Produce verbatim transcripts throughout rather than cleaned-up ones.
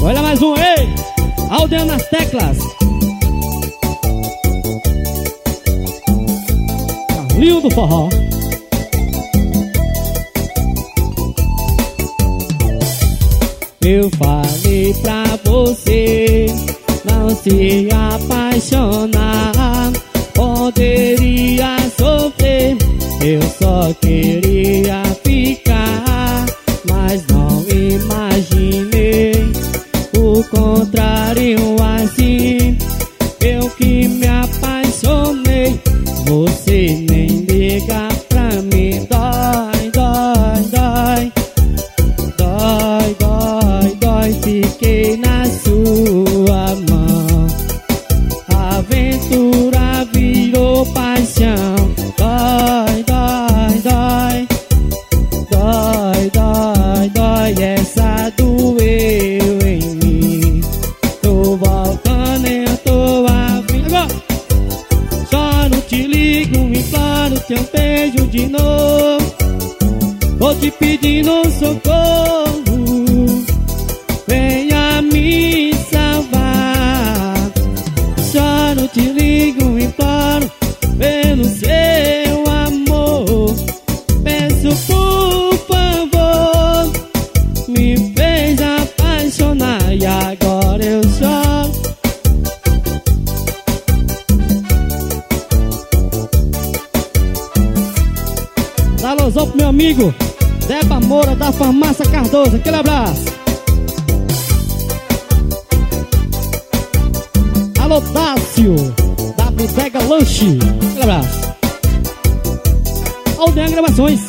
Olha mais um, ei! Aldeia nas teclas. Carlinho do forró. Eu falei pra você não se apaixonar, poderia sofrer. Eu só queria ficar, mas não imaginei o contrário assim. Eu que me apaixonei, você nem liga pra mim. Dói, dói, dói, dói, dói, dói. Fiquei na sua mão, aventura virou paixão. Dói, dói, dói, dói, dói, dói. Essa doeu em mim. Tô voltando, eu tô a vir. Agora choro, te ligo, imploro teu beijo de novo. Vou te pedindo socorro, venha me salvar. Choro, te ligo, imploro pelo seu amor. Peço por favor, me fez apaixonar e agora eu choro. Dá alusão pro meu amigo Deba Moura da Farmácia Cardoso. Aquele abraço. Alô, Dácio da Bodega Lanche. Aquele abraço. Aldeia Gravações.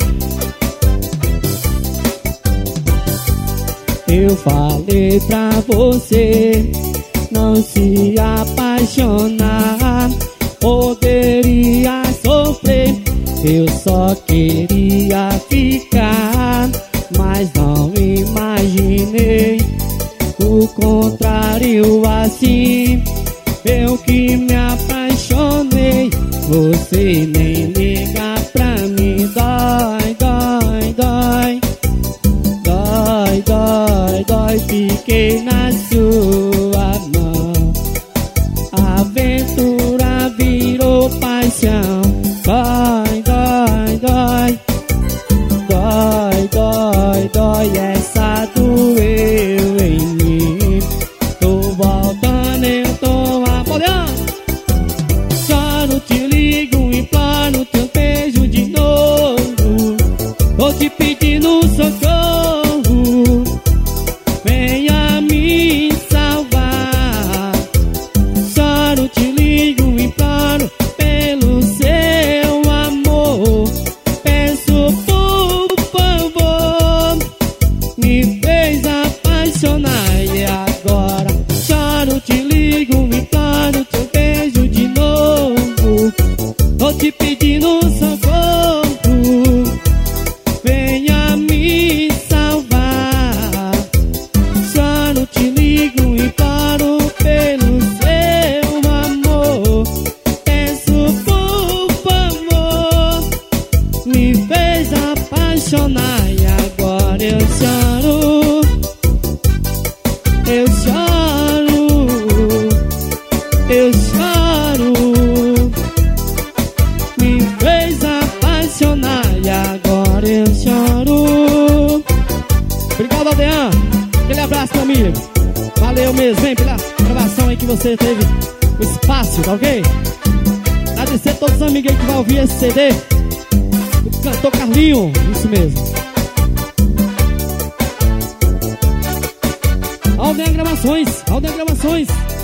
Eu falei pra você não se apaixonar, poderia sofrer. Eu só queria ficar, mas não imaginei o contrário assim. Eu que me apaixonei, você nem liga pra mim. Dói, dói, dói, dói, dói, dói. Fiquei na sua mão, aventura virou paixão. Dói, dói, dói, dói, dói, dói. Essa doeu em mim. Tô voltando, eu tô apoiando. Choro, te ligo, imploro teu beijo de novo. Vou te pedindo socorro, venha me salvar. Choro, te ligo, imploro pelo seu amor. Peço por favor, me fez apaixonar e agora choro, te ligo, imploro teu beijo de novo. Tô te pedindo socorro, venha me salvar. Choro, te ligo, imploro pelo seu amor. Peço por favor, me fez apaixonar e agora eu choro. Eu choro, eu choro. Me fez apaixonar e agora eu choro. Obrigado, Aldeia. Aquele abraço, meu amigo. Valeu mesmo, hein, pela gravação aí que você teve o espaço, tá ok? Agradecer a todos os amigos aí que vão ouvir esse C D. O cantor Carlinho, isso mesmo. Aldeia Gravações, Aldeia Gravações.